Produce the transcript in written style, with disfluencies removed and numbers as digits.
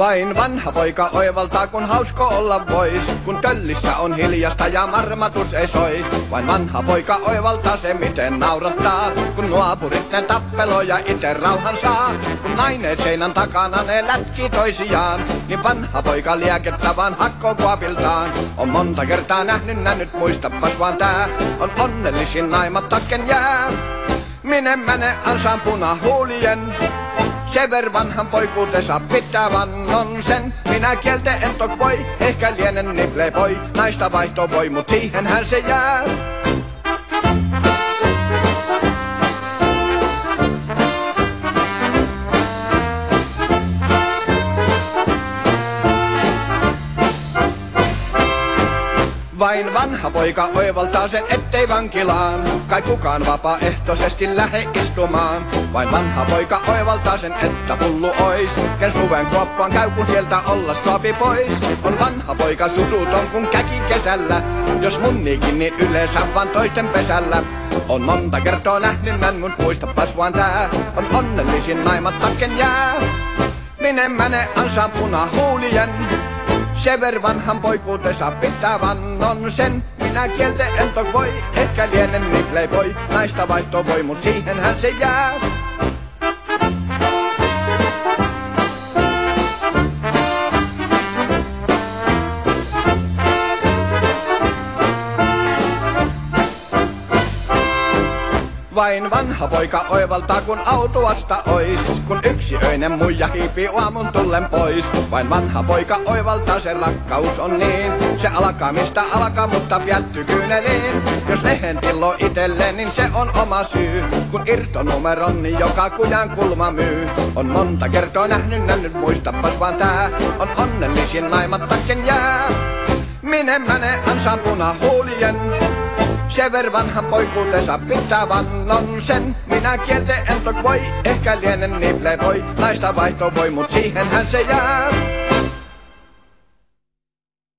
Vain vanha poika oivaltaa, kun hausko olla vois, kun töllissä on hiljasta ja marmatus ei soi. Vain vanha poika oivaltaa se, miten naurattaa, kun nuopurit ne tappeloja ite rauhan saa. Kun naineet seinän takana ne lätkii toisiaan, niin vanha poika liekettä vaan hakkoo kuopiltaan. On monta kertaa nähnyt, muistapas vaan tää, on onnellisin naimattaken jää. Minne mene ansaan punahuulien, se ver vanhan poikuutensa pitää vannon sen. Minä kieltä en tok voi, ehkä lienen ni playboy. Naista vaihto voi, mut siihenhän se jää. Vain vanha poika oivaltaa sen, ettei vankilaan kai kukaan vapaaehtoisesti lähde istumaan. Vain vanha poika oivaltaa sen, että hullu ois, ken suven kuoppaan käy, kun sieltä olla sopi pois. On vanha poika suruton kun käki kesällä, jos munniikin niin yleensä vaan toisten pesällä. On monta kertaa nähnyt, mut muistapas vaan tää, on onnellisin naimattaken jää. Minne mene ansaan punahuulien, se ver vanhan poikuutensa pitää vannon sen. Minä kieltä en tok voi, ehkä lienen ni playboy. Naista vaihto voi, mut siihenhän se jää. Vain vanha poika oivaltaa, kun autuasta ois, kun yksiöinen muija hiipii aamun tullen pois. Vain vanha poika oivaltaa, se rakkaus on niin, se alkaa mistä alkaa, mutta piätty kyyneliin. Jos lehen tillo itelleen, niin se on oma syy, kun irtonumeron, niin joka kujan kulma myy. On monta kertaa nähnyt, muistapas vaan tää, on onnellisin naimattaken jää. Minne mene ansaan punahuulien, se ver vanhan poikuutensa pitää vannon sen. Minä kieltä en tok voi, ehkä lienen ni playboy. Naista vaihto voi, mut siihenhän se jää.